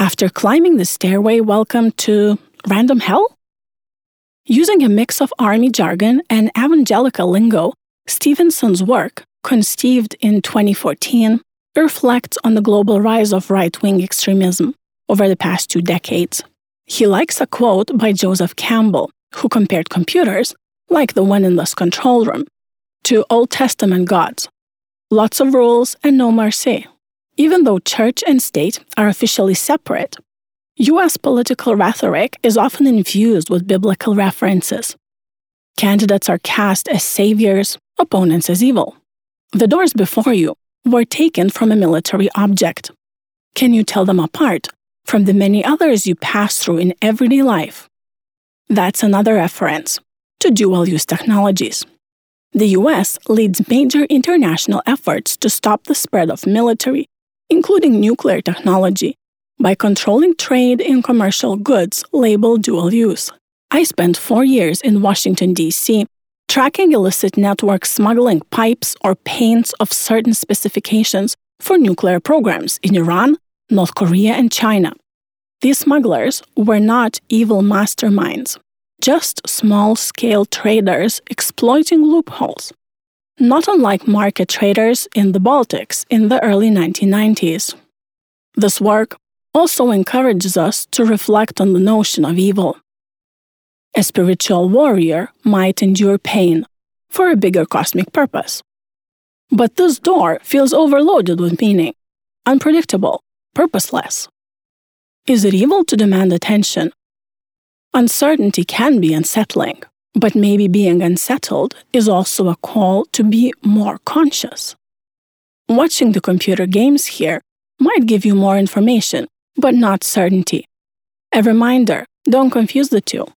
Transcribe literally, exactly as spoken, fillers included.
After climbing the stairway, welcome to random hell? Using a mix of army jargon and evangelical lingo, Stevenson's work, conceived in twenty fourteen, reflects on the global rise of right-wing extremism over the past two decades. He likes a quote by Joseph Campbell, who compared computers, like the one in this control room, to Old Testament gods. Lots of rules and no mercy. Even though church and state are officially separate, U S political rhetoric is often infused with biblical references. Candidates are cast as saviors, opponents as evil. The doors before you were taken from a military object. Can you tell them apart from the many others you pass through in everyday life? That's another reference to dual-use technologies. The U S leads major international efforts to stop the spread of military, including nuclear technology, by controlling trade in commercial goods labeled dual-use. I spent four years in Washington, D C, tracking illicit networks smuggling pipes or paints of certain specifications for nuclear programs in Iran, North Korea, and China. These smugglers were not evil masterminds, just small-scale traders exploiting loopholes, not unlike market traders in the Baltics in the early nineteen nineties. This work also encourages us to reflect on the notion of evil. A spiritual warrior might endure pain for a bigger cosmic purpose. But this door feels overloaded with meaning, unpredictable, purposeless. Is it evil to demand attention? Uncertainty can be unsettling, but maybe being unsettled is also a call to be more conscious. Watching the computer games here might give you more information, but not certainty. A reminder, don't confuse the two.